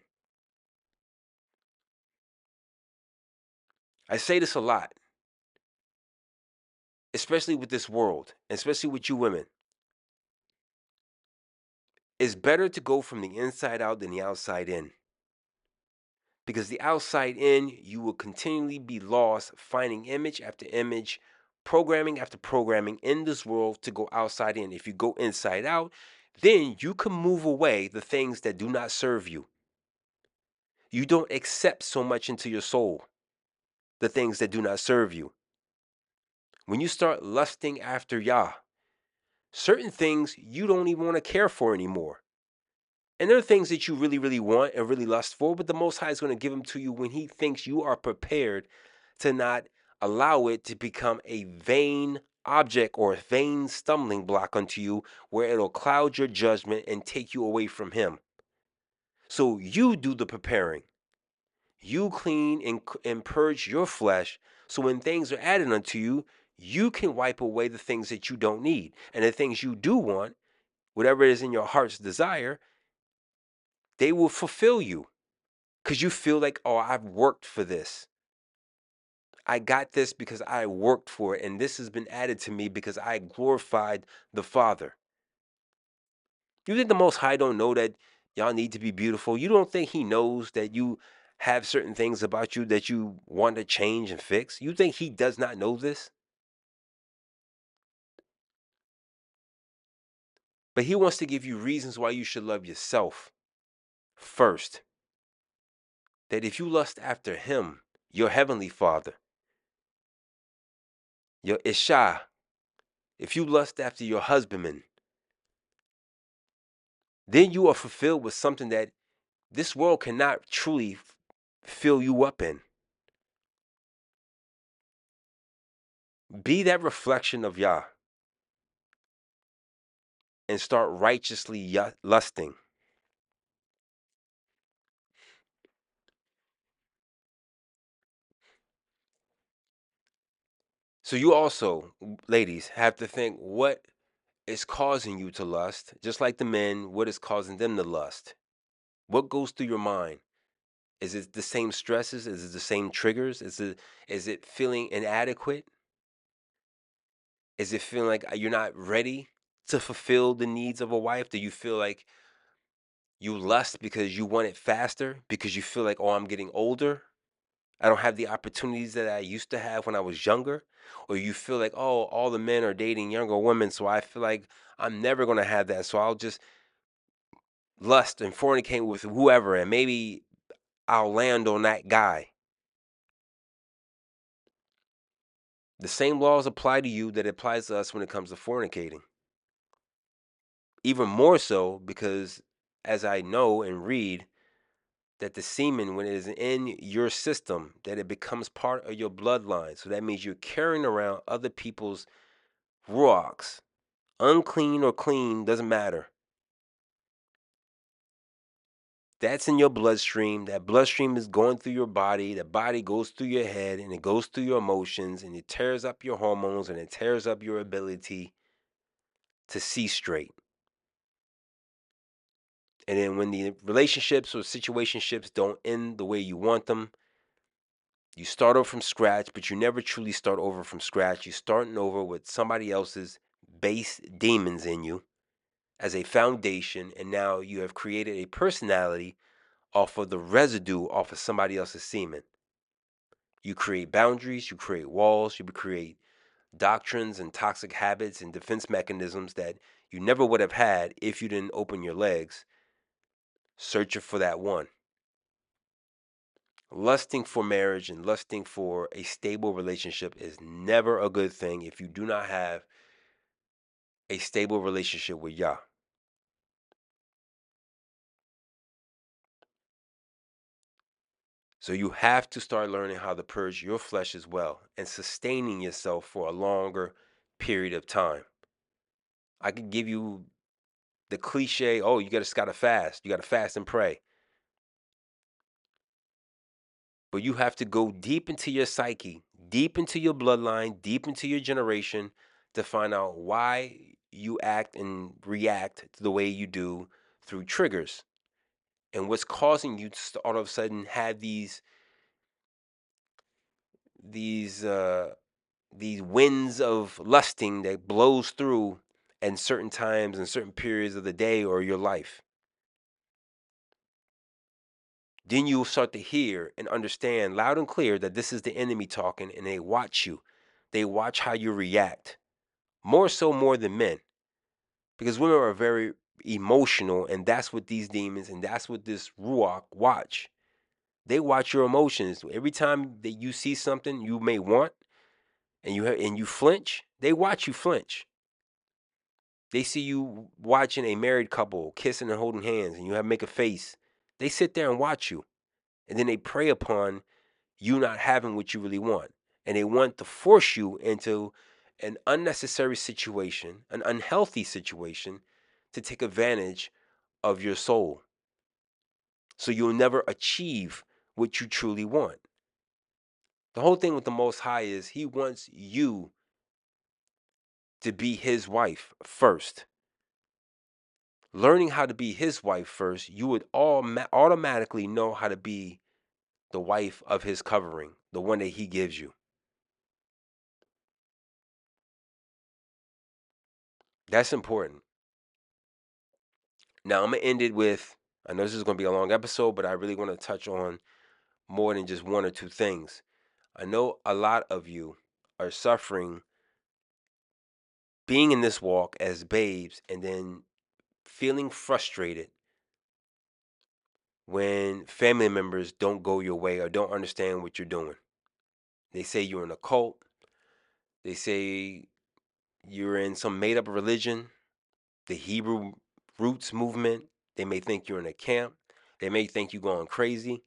I say this a lot, especially with this world, especially with you women. It's better to go from the inside out than the outside in. Because the outside in, you will continually be lost, finding image after image, programming after programming in this world to go outside in. If you go inside out, then you can move away the things that do not serve you. You don't accept so much into your soul the things that do not serve you. When you start lusting after Yah, certain things you don't even want to care for anymore. And there are things that you really, really want and really lust for, but the Most High is going to give them to you when He thinks you are prepared to not allow it to become a vain object or a vain stumbling block unto you where it'll cloud your judgment and take you away from Him. So you do the preparing. You clean and purge your flesh so when things are added unto you, you can wipe away the things that you don't need. And the things you do want, whatever it is in your heart's desire, they will fulfill you because you feel like, oh, I've worked for this. I got this because I worked for it, and this has been added to me because I glorified the Father. You think the Most High don't know that y'all need to be beautiful? You don't think He knows that you have certain things about you that you want to change and fix? You think He does not know this? But He wants to give you reasons why you should love yourself first. That if you lust after Him, your Heavenly Father, your Isha, if you lust after your husbandman, then you are fulfilled with something that this world cannot truly fill you up in. Be that reflection of Yah and start righteously lusting. So you also, ladies, have to think what is causing you to lust, just like the men, what is causing them to lust? What goes through your mind? Is it the same stresses? Is it the same triggers? Is it feeling inadequate? Is it feeling like you're not ready to fulfill the needs of a wife? Do you feel like you lust because you want it faster? Because you feel like, oh, I'm getting older. I don't have the opportunities that I used to have when I was younger. Or you feel like, oh, all the men are dating younger women, so I feel like I'm never going to have that. So I'll just lust and fornicate with whoever, and maybe I'll land on that guy. The same laws apply to you that applies to us when it comes to fornicating. Even more so because, as I know and read, that the semen, when it is in your system, that it becomes part of your bloodline. So that means you're carrying around other people's ruachs. Unclean or clean, doesn't matter. That's in your bloodstream. That bloodstream is going through your body. The body goes through your head, and it goes through your emotions, and it tears up your hormones, and it tears up your ability to see straight. And then when the relationships or situationships don't end the way you want them, you start over from scratch, but you never truly start over from scratch. You're starting over with somebody else's base demons in you as a foundation, and now you have created a personality off of the residue off of somebody else's semen. You create boundaries, you create walls, you create doctrines and toxic habits and defense mechanisms that you never would have had if you didn't open your legs searching for that one. Lusting for marriage and lusting for a stable relationship is never a good thing if you do not have a stable relationship with Yah. So you have to start learning how to purge your flesh as well and sustaining yourself for a longer period of time. I could give you the cliche, oh, you just gotta fast. You gotta fast and pray. But you have to go deep into your psyche, deep into your bloodline, deep into your generation to find out why you act and react to the way you do through triggers. And what's causing you to all of a sudden have these winds of lusting that blows through at certain times and certain periods of the day or your life. Then you'll start to hear and understand loud and clear that this is the enemy talking and they watch you. They watch how you react, more than men, because women are very emotional, and that's what these demons and that's what this ruach watch. They watch your emotions. Every time that you see something you may want and you flinch, they watch you flinch. They see you watching a married couple kissing and holding hands and you have make a face. They sit there and watch you. And then they prey upon you not having what you really want. And they want to force you into an unnecessary situation, an unhealthy situation, to take advantage of your soul. So you'll never achieve what you truly want. The whole thing with the Most High is He wants you to be His wife first. Learning how to be His wife first, you would automatically know how to be the wife of His covering, the one that He gives you. That's important. Now, I'm going to end it with, I know this is going to be a long episode, but I really want to touch on more than just one or two things. I know a lot of you are suffering being in this walk as babes and then feeling frustrated when family members don't go your way or don't understand what you're doing. They say you're in a cult. They say you're in some made up religion, the Hebrew roots movement. They may think you're in a camp. They may think you're going crazy.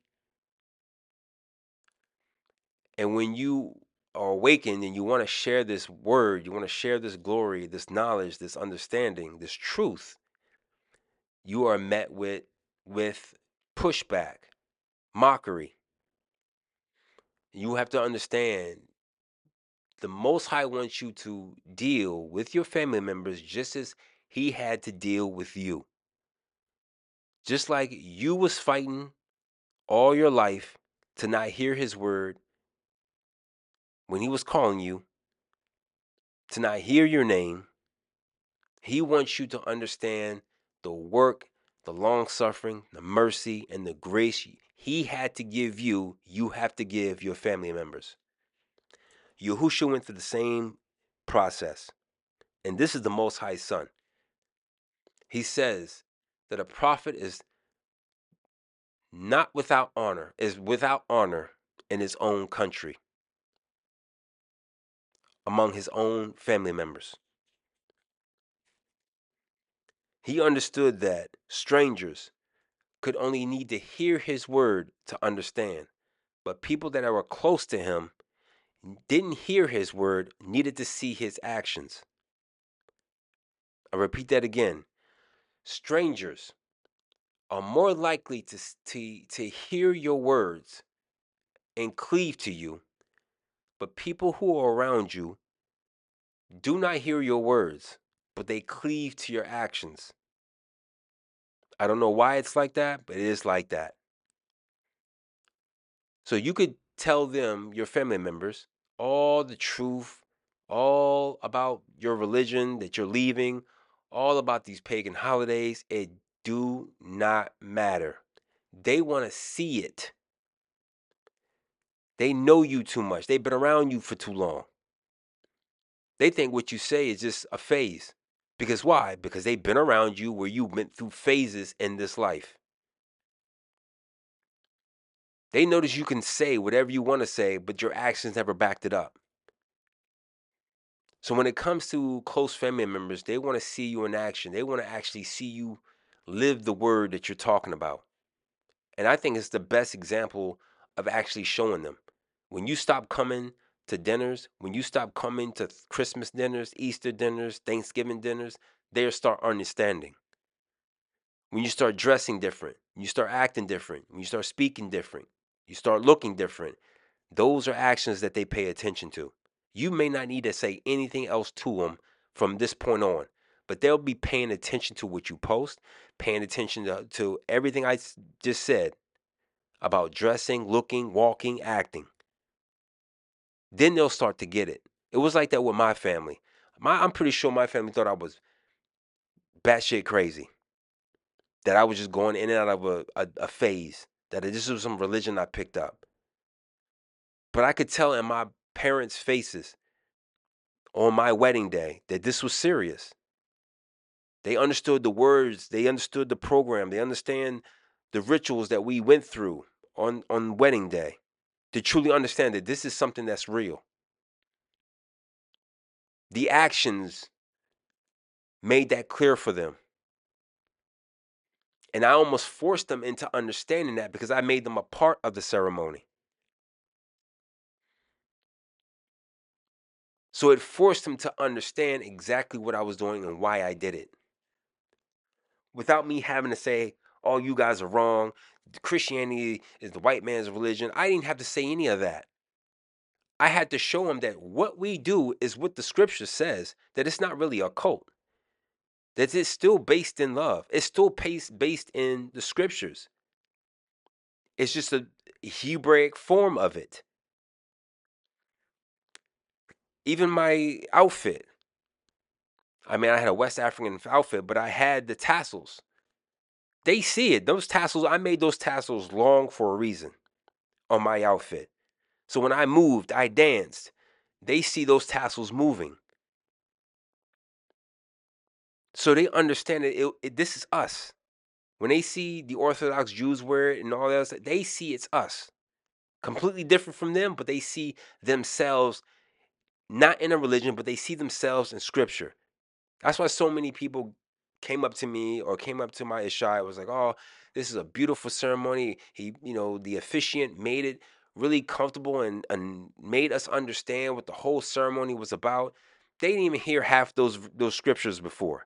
And when you are awakened and you want to share this word, you want to share this glory, this knowledge, this understanding, this truth, you are met with pushback, mockery. You have to understand the Most High wants you to deal with your family members just as He had to deal with you. Just like you was fighting all your life to not hear His word when He was calling you, to not hear your name, He wants you to understand the work, the long suffering, the mercy, and the grace He had to give you, you have to give your family members. Yahushua went through the same process. And this is the Most High Son. He says that a prophet is not without honor, is without honor in his own country, among his own family members. He understood that strangers could only need to hear his word to understand, but people that were close to him didn't hear his word, needed to see his actions. I repeat that again. Strangers are more likely to hear your words and cleave to you, but people who are around you do not hear your words, but they cleave to your actions. I don't know why it's like that, but it is like that. So you could tell them, your family members, all the truth, all about your religion that you're leaving, all about these pagan holidays. It do not matter. They want to see it. They know you too much. They've been around you for too long. They think what you say is just a phase. Because why? Because they've been around you where you went through phases in this life. They notice you can say whatever you want to say, but your actions never backed it up. So when it comes to close family members, they want to see you in action. They want to actually see you live the word that you're talking about. And I think it's the best example of actually showing them. When you stop coming to dinners, when you stop coming to Christmas dinners, Easter dinners, Thanksgiving dinners, they'll start understanding. When you start dressing different, when you start acting different, when you start speaking different, you start looking different, those are actions that they pay attention to. You may not need to say anything else to them from this point on, but they'll be paying attention to what you post, paying attention to everything I just said about dressing, looking, walking, acting. Then they'll start to get it. It was like that with my family. I'm pretty sure my family thought I was batshit crazy, that I was just going in and out of a phase, that this was some religion I picked up. But I could tell in my parents' faces on my wedding day that this was serious. They understood the words, they understood the program, they understand the rituals that we went through on wedding day to truly understand that this is something that's real. The actions made that clear for them. And I almost forced them into understanding that because I made them a part of the ceremony. So it forced them to understand exactly what I was doing and why I did it. Without me having to say, oh, you guys are wrong. Christianity is the white man's religion. I didn't have to say any of that. I had to show them that what we do is what the scripture says, that it's not really a cult, that it's still based in love. It's still based in the scriptures. It's just a Hebraic form of it. Even my outfit. I mean, I had a West African outfit, but I had the tassels. They see it. Those tassels, I made those tassels long for a reason on my outfit. So when I moved, I danced. They see those tassels moving. So they understand that this is us. When they see the Orthodox Jews wear it and all that, they see it's us. Completely different from them, but they see themselves not in a religion, but they see themselves in scripture. That's why so many people came up to me or came up to my Ishai. It was like, oh, this is a beautiful ceremony. The officiant made it really comfortable and made us understand what the whole ceremony was about. They didn't even hear half those scriptures before.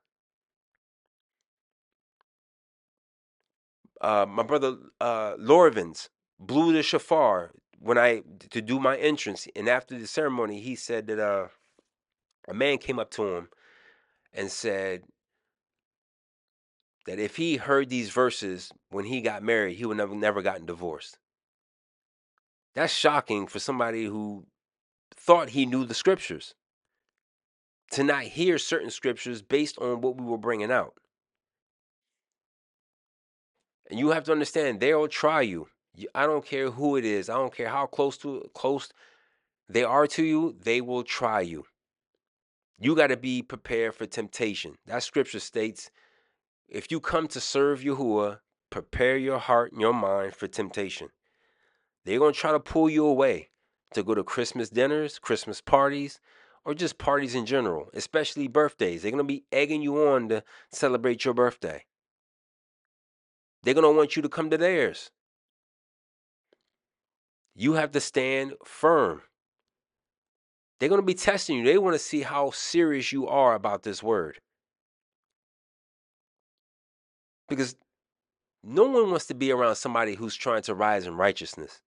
My brother Lorvins blew the shofar to do my entrance, and after the ceremony, he said that a man came up to him and said that if he heard these verses when he got married, he would never gotten divorced. That's shocking for somebody who thought he knew the scriptures, to not hear certain scriptures based on what we were bringing out. And you have to understand, they'll try you. I don't care who it is. I don't care how close they are to you. They will try you. You got to be prepared for temptation. That scripture states, if you come to serve Yahuwah, prepare your heart and your mind for temptation. They're going to try to pull you away to go to Christmas dinners, Christmas parties, or just parties in general, especially birthdays. They're going to be egging you on to celebrate your birthday. They're going to want you to come to theirs. You have to stand firm. They're going to be testing you. They want to see how serious you are about this word. Because no one wants to be around somebody who's trying to rise in righteousness.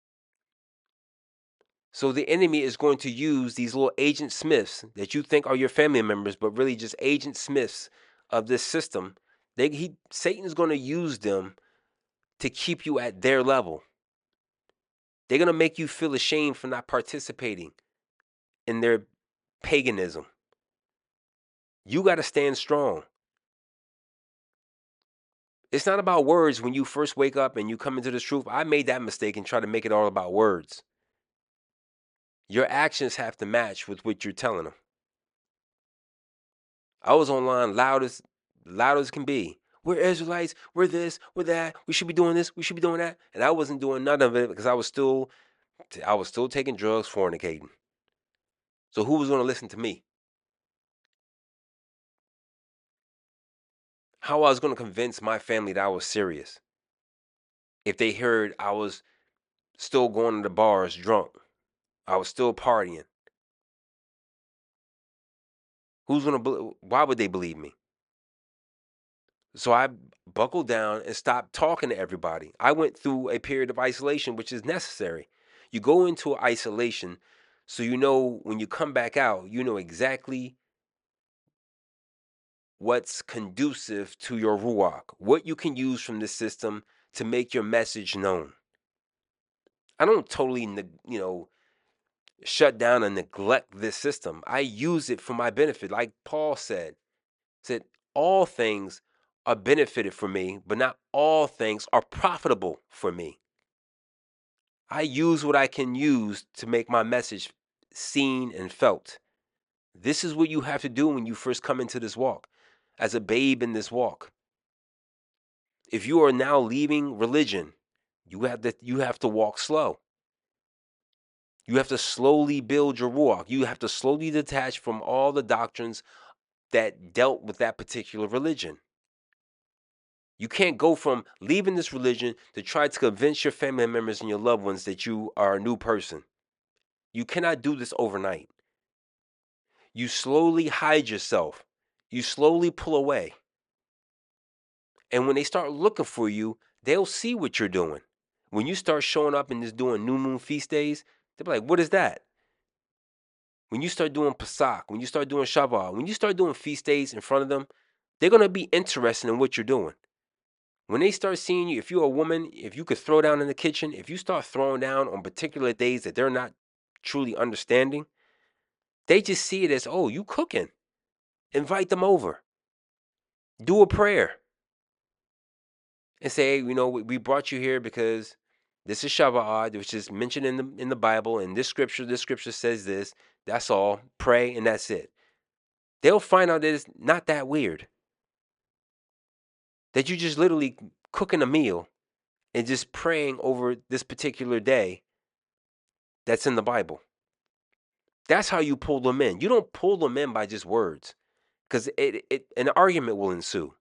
So the enemy is going to use these little agent Smiths that you think are your family members, but really just agent Smiths of this system. Satan's going to use them to keep you at their level. They're going to make you feel ashamed for not participating in their paganism. You got to stand strong. It's not about words when you first wake up and you come into this truth. I made that mistake and try to make it all about words. Your actions have to match with what you're telling them. I was online loud as can be. We're Israelites. We're this. We're that. We should be doing this. We should be doing that. And I wasn't doing none of it because I was still taking drugs, fornicating. So who was going to listen to me? How I was going to convince my family that I was serious if they heard I was still going to the bars drunk, I was still partying. Why would they believe me? So I buckled down and stopped talking to everybody. I went through a period of isolation, which is necessary. You go into isolation so you know when you come back out, you know exactly what's conducive to your ruach, what you can use from the system to make your message known. I don't totally, shut down and neglect this system. I use it for my benefit. Like Paul said all things are benefited for me, but not all things are profitable for me. I use what I can use to make my message seen and felt. This is what you have to do when you first come into this walk, as a babe in this walk. If you are now leaving religion, you have to walk slow. You have to slowly build your ruach. You have to slowly detach from all the doctrines that dealt with that particular religion. You can't go from leaving this religion to try to convince your family members and your loved ones that you are a new person. You cannot do this overnight. You slowly hide yourself. You slowly pull away. And when they start looking for you, they'll see what you're doing. When you start showing up and just doing new moon feast days, they'll be like, what is that? When you start doing Pesach, when you start doing Shabbat, when you start doing feast days in front of them, they're going to be interested in what you're doing. When they start seeing you, if you're a woman, if you could throw down in the kitchen, if you start throwing down on particular days that they're not truly understanding, they just see it as, oh, you cooking. Invite them over. Do a prayer. And say, we brought you here because this is Shabbat, which is mentioned in the Bible, and this scripture says this. That's all. Pray, and that's it. They'll find out that it's not that weird. That you just literally cooking a meal and just praying over this particular day that's in the Bible. That's how you pull them in. You don't pull them in by just words, because an argument will ensue.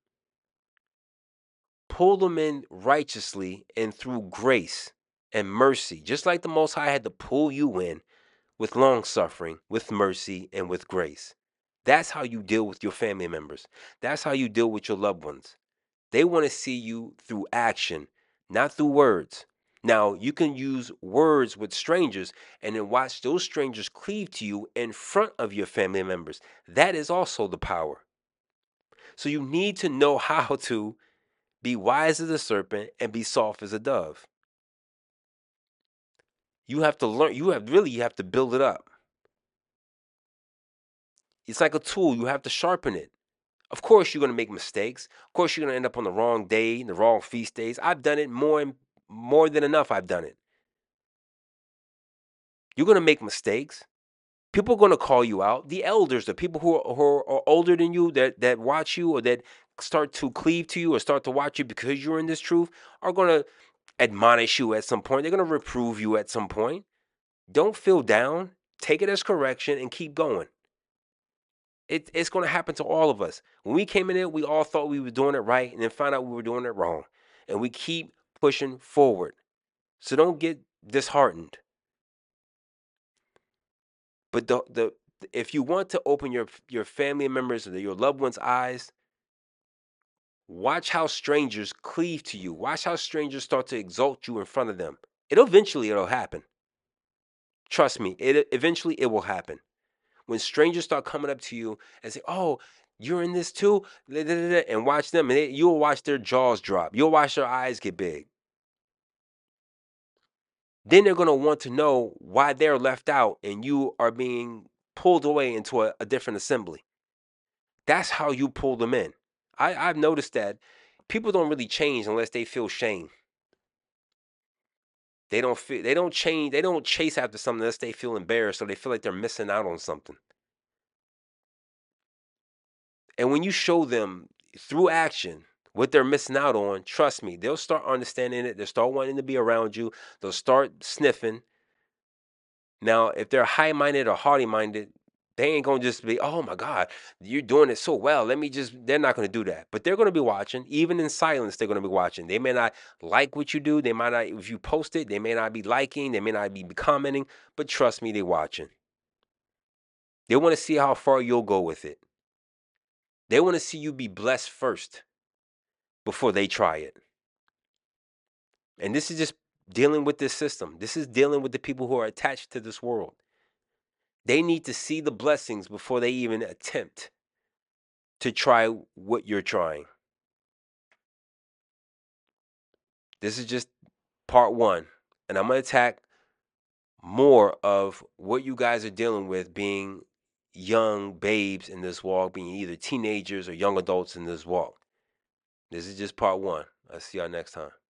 Pull them in righteously and through grace and mercy, just like the Most High had to pull you in with long suffering, with mercy, and with grace. That's how you deal with your family members. That's how you deal with your loved ones. They want to see you through action, not through words. Now, you can use words with strangers and then watch those strangers cleave to you in front of your family members. That is also the power. So you need to know how to be wise as a serpent and be soft as a dove. You have to learn, you have to build it up. It's like a tool, you have to sharpen it. Of course, you're going to make mistakes. Of course, you're going to end up on the wrong day, the wrong feast days. I've done it more than enough. I've done it. You're going to make mistakes. People are going to call you out. The elders, the people who are older than you, that watch you or that start to cleave to you or start to watch you because you're in this truth, are going to admonish you at some point. They're going to reprove you at some point. Don't feel down. Take it as correction and keep going. It's going to happen to all of us. When we came in it, we all thought we were doing it right and then found out we were doing it wrong. And we keep pushing forward. So don't get disheartened. But if you want to open your family members or your loved ones' eyes, watch how strangers cleave to you. Watch how strangers start to exalt you in front of them. It'll happen. Trust me, eventually it will happen. When strangers start coming up to you and say, oh, you're in this too? And watch them, and you'll watch their jaws drop. You'll watch their eyes get big. Then they're going to want to know why they're left out and you are being pulled away into a different assembly. That's how you pull them in. I've noticed that people don't really change unless they feel shame. They don't change, they don't chase after something unless they feel embarrassed or they feel like they're missing out on something. And when you show them through action what they're missing out on, trust me, they'll start understanding it. They'll start wanting to be around you. They'll start sniffing. Now, if they're high-minded or haughty-minded, they ain't going to just be, oh my God, you're doing it so well. They're not going to do that. But they're going to be watching. Even in silence, they're going to be watching. They may not like what you do. They might not, if you post it, they may not be liking. They may not be commenting. But trust me, they're watching. They want to see how far you'll go with it. They want to see you be blessed first before they try it. And this is just dealing with this system. This is dealing with the people who are attached to this world. They need to see the blessings before they even attempt to try what you're trying. This is just part one. And I'm going to attack more of what you guys are dealing with being young babes in this walk, being either teenagers or young adults in this walk. This is just part one. I'll see y'all next time.